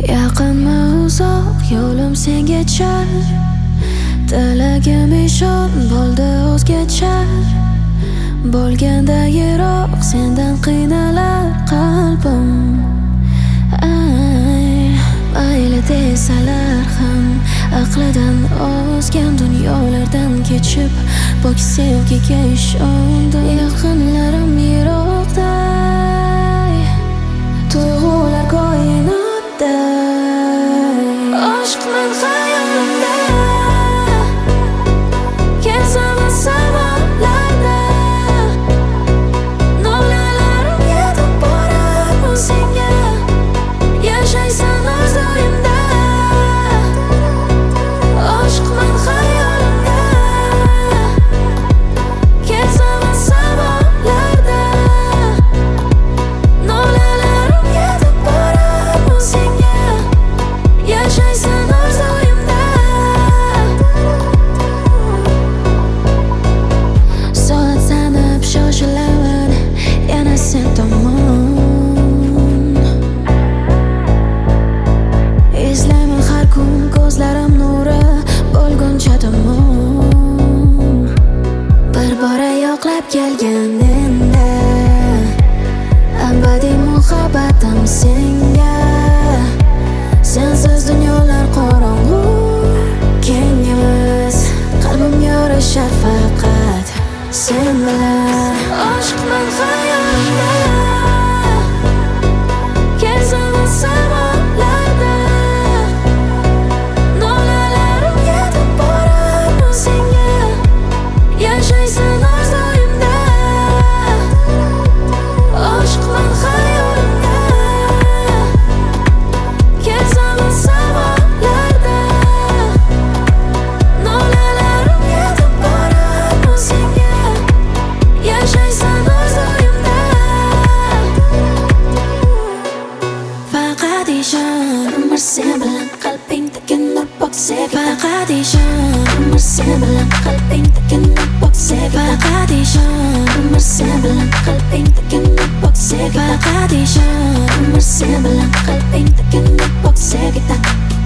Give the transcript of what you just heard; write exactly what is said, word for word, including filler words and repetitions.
Yaqinmi uzoq yo'lim sengacha, tilagim ishon bo'ldi o'zgacha. Bo'lganda yiroq sendan qiynalar qalbim. Ay, mayli desalar ham aqlidan ozgan dunyolardan kechib pok sevgiga ishondim. Yaqinlarim yiroqda, tuyg'ular koinotda. Aşkman hayolimda, kezaman samolarda. Nolalarim yetib borar senga, yashaysan orzuimda. Aşkman hayolimda, kezaman samolarda. Nolalarim yetib borar senga, yashaysan orzuimda. Soat sanab shoshilaman yana sen tomon. Izlayman har kun ko'zlarim nuri bo'lguncha tomon. Bir bora yo'qlab kelgan endi abadiy muhabbatim senga. Sensiz dunyolar qorong'u, keng emas. Qalbim yorishar faqat sen bilan. Aşkman hayolimda, kezaman samolarda. Nolalarim yetib borar senga, yashaysan orzuimda. Aşkman hayolimda, kezaman samolarda. Nolalarim yetib borar senga, yashaysan orzuimda. Faqat ishon, umr sen bilan qalbingdagi nur pok sevgi. Faqat ishon, umr sen bilan qalbingdagi nur pok sevgi. Faqat ishon, umr sen bilan qalbingdagi nur pok sevgi. Faqat ishon, umr sen bilan qalbingdagi nur pok sevgi.